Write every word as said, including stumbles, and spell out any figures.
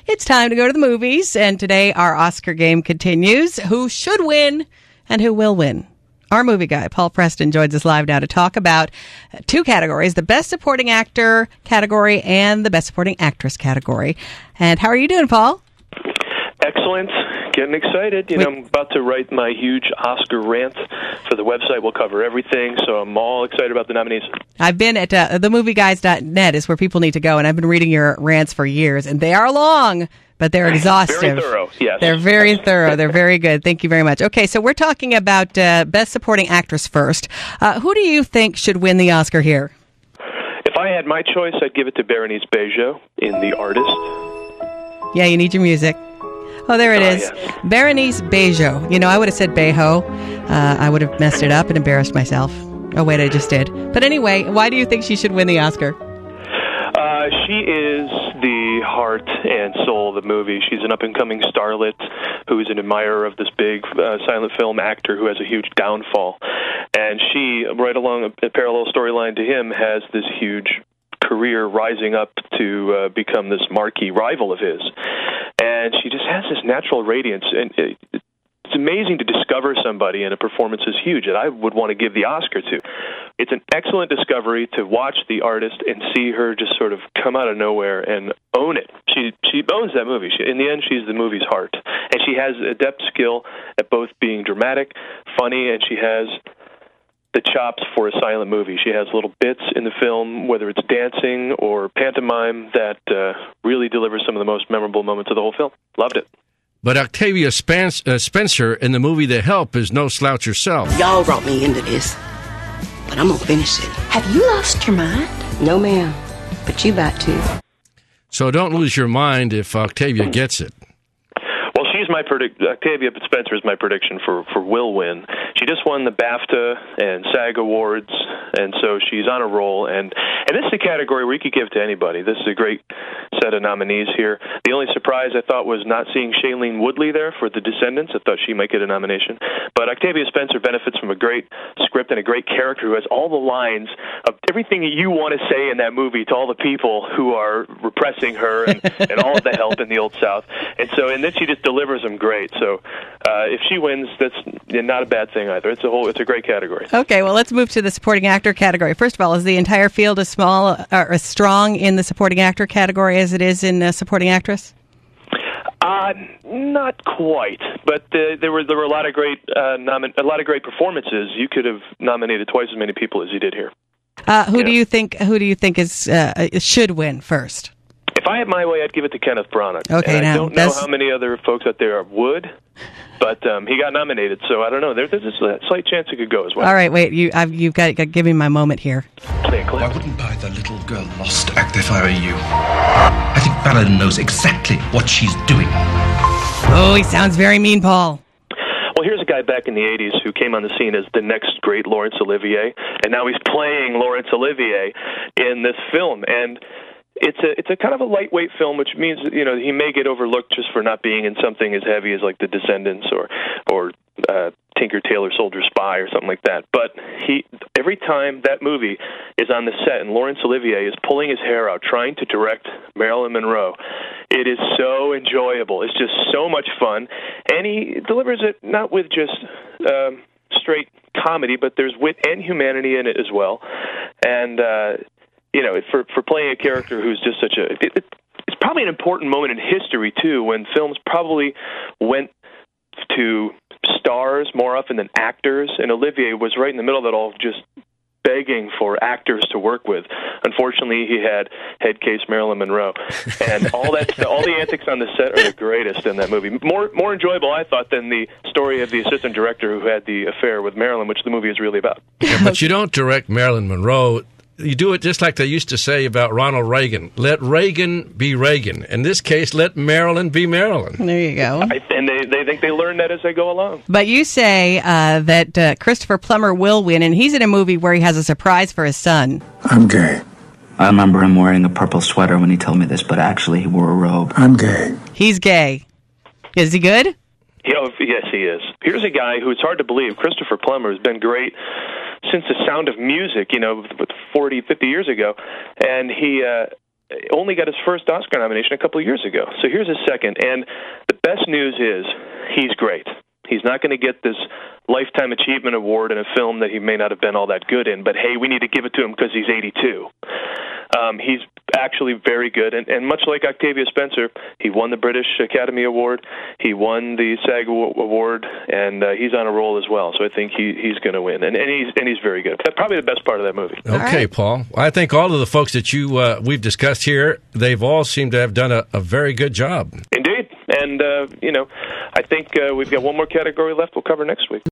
It's time to go to the movies, and today our Oscar game continues. Who should win and who will win? Our movie guy, Paul Preston, joins us live now to talk about two categories, the Best Supporting Actor category and the Best Supporting Actress category. And how are you doing, Paul? Excellent. Getting excited. You know, I'm about to write my huge Oscar rant for the website. We'll cover everything, so I'm all excited about the nominees. I've been at uh, the movie guys dot net is where people need to go, and I've been reading your rants for years, and they are long, but they're exhaustive. Very thorough, yes. They're very thorough. They're very good. Thank you very much. Okay, so we're talking about uh, Best Supporting Actress first. Uh, who do you think should win the Oscar here? If I had my choice, I'd give it to Berenice Bejo in The Artist. Yeah, you need your music. Oh, there it Uh, is. yes. Berenice Bejo. You know, I would have said Bejo. Uh, I would have messed it up and embarrassed myself. Oh, wait, I just did. But anyway, why do you think she should win the Oscar? Uh, she is the heart and soul of the movie. She's an up-and-coming starlet who's an admirer of this big uh, silent film actor who has a huge downfall. And she, right along a, a parallel storyline to him, has this huge career rising up to uh, become this marquee rival of his. And she just has this natural radiance. And it, it's amazing to discover somebody, and a performance is huge, that I would want to give the Oscar to. It's an excellent discovery to watch The Artist and see her just sort of come out of nowhere and own it. She she owns that movie. She, in the end, she's the movie's heart. And she has adept skill at both being dramatic, funny, and she has the chops for a silent movie. She has little bits in the film, whether it's dancing or pantomime, that uh, really delivers some of the most memorable moments of the whole film. Loved it. But Octavia Spence, uh, Spencer in the movie The Help is no slouch herself. Y'all brought me into this, but I'm gonna finish it. Have you lost your mind? No, ma'am, but you about to. So don't lose your mind if Octavia gets it. Well, she's my predict. Octavia Spencer is my prediction for, for will win. She just won the BAFTA and SAG Awards, and so she's on a roll. And, and this is a category where you could give to anybody. This is a great set of nominees here. The only surprise I thought was not seeing Shailene Woodley there for The Descendants. I thought she might get a nomination. But Octavia Spencer benefits from a great script and a great character who has all the lines of everything that you want to say in that movie to all the people who are repressing her and, and all of the help in the Old South. And so, and then she just delivers them great. So uh, if she wins, that's not a bad thing either. It's a whole, it's a great category. Okay, well, let's move to the supporting actor category. First of all, is the entire field as small or as strong in the supporting actor category as it is in uh, supporting actress? Uh, not quite, but uh, there were there were a lot of great uh, nomin- a lot of great performances. You could have nominated twice as many people as you did here. Uh, who yeah. do you think? Who do you think is uh, should win first? If I had my way, I'd give it to Kenneth Branagh. Okay, and now I don't know that's- how many other folks out there would, but um, he got nominated, so I don't know. There, there's a slight chance it could go as well. All right, wait. You, I've, you've got to give me my moment here. Play a clip. I wouldn't buy the little girl lost act if I were you. I think Ballard knows exactly what she's doing. Oh, he sounds very mean, Paul. Well, here's a guy back in the eighties who came on the scene as the next great Laurence Olivier, and now he's playing Laurence Olivier in this film. And it's a it's a kind of a lightweight film, which means, you know, he may get overlooked just for not being in something as heavy as like The Descendants or or uh, Tinker Tailor Soldier Spy or something like that. But he every time that movie is on the set and Laurence Olivier is pulling his hair out trying to direct Marilyn Monroe, it is so enjoyable. It's just so much fun, and he delivers it not with just um, straight comedy, but there's wit and humanity in it as well. And uh, you know, for for playing a character who's just such a, it, it, it's probably an important moment in history too, when films probably went to stars more often than actors, and Olivier was right in the middle of it all, just begging for actors to work with. Unfortunately, he had head case Marilyn Monroe, and all that, all the antics on the set are the greatest in that movie. More, more enjoyable, I thought, than the story of the assistant director who had the affair with Marilyn, which the movie is really about. Yeah, but you don't direct Marilyn Monroe. You do it just like they used to say about Ronald Reagan. Let Reagan be Reagan. In this case, let Marilyn be Marilyn. There you go. I, and they, they think they learn that as they go along. But you say uh, that uh, Christopher Plummer will win, and he's in a movie where he has a surprise for his son. I'm gay. I remember him wearing a purple sweater when he told me this, but actually he wore a robe. I'm gay. He's gay. Is he good? You know, yes, he is. Here's a guy who it's hard to believe. Christopher Plummer has been great since The Sound of Music, you know, forty, fifty years ago. And he uh, only got his first Oscar nomination a couple of years ago. So here's his second. And the best news is he's great. He's not going to get this Lifetime Achievement Award in a film that he may not have been all that good in, but hey, we need to give it to him because he's eighty-two. Um, he's actually very good, and, and much like Octavia Spencer, he won the British Academy Award, he won the SAG Award, and uh, he's on a roll as well. So I think he, he's going to win, and, and he's and he's very good. That's probably the best part of that movie. Okay, right. Paul. I think all of the folks that you uh, we've discussed here, they've all seemed to have done a, a very good job. Indeed, and uh, you know, I think uh, we've got one more category left. We'll cover next week.